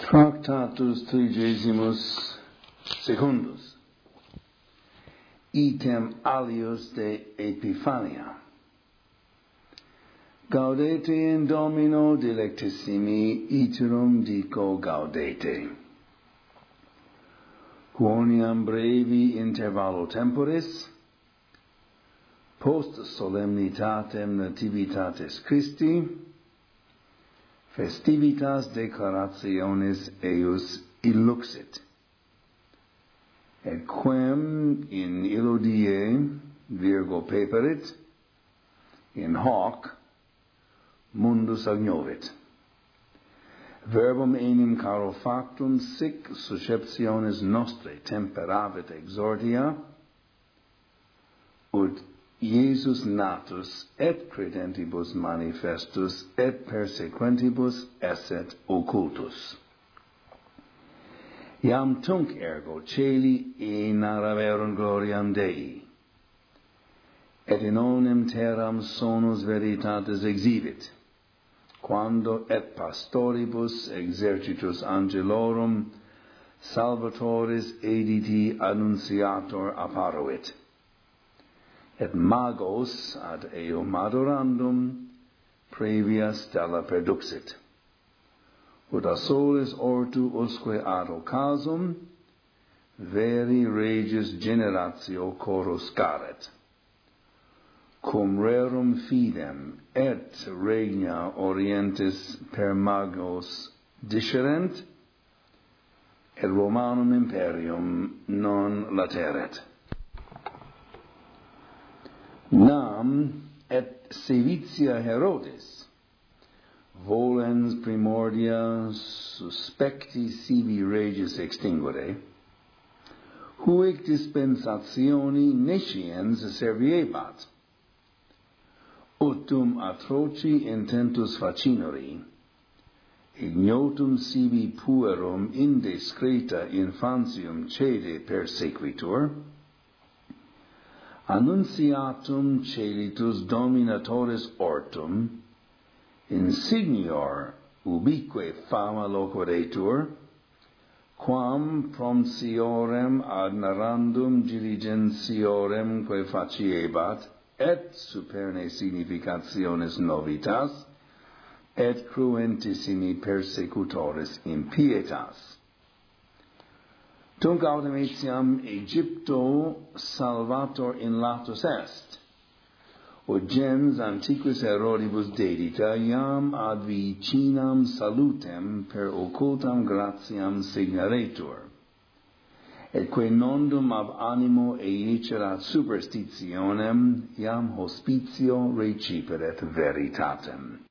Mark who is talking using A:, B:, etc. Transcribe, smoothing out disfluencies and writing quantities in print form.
A: Tractatus 32, item alius de Epiphania. Gaudete in Domino delectissimi, iterum dico gaudete. Quoniam brevi intervallo temporis, post solemnitatem nativitatis Christi, festivitas declarationis eius illuxit, et quem in illo die virgo peperit, in hoc mundus agnovit. Verbum enim caro factum sic susceptionis nostre temperavit exordia, ut Iesus natus et credentibus manifestus et persequentibus esset occultus. Iam tunc ergo celi inaraverunt gloriam Dei, et in omnem terram sonus veritatis exhibit, quando et pastoribus exercitus angelorum salvatoris editi annunciator apparuit, et magos ad eum adorandum previa stella perduxit, ut a solis ortu usque ad occasum veri regis generatio coruscaret, cum rerum fidem et regna orientis per magos discerent, et Romanum imperium non lateret. Nam et sevitia Herodes, volens primordia suspecti sibi regis extinguere, huic dispensationi nesciens serviebat, utum atroci intentus facinori, ignotum sibi puerum indiscreta infantium cede persequitur, annunciatum celitus dominatoris ortum, insignior ubique fama loqueretur, quam promptiorem ad narrandum diligentiorem quae faciebat, et superne significationis novitas, et cruentissimi persecutoris impietas. Tunc autem etiam Egypto salvator in latus est, ut gens antiquis erroribus dedita iam ad vicinam salutem per occultam gratiam signaretur, et quae nondum ab animo eicerat superstitionem, iam hospitio reciperet veritatem.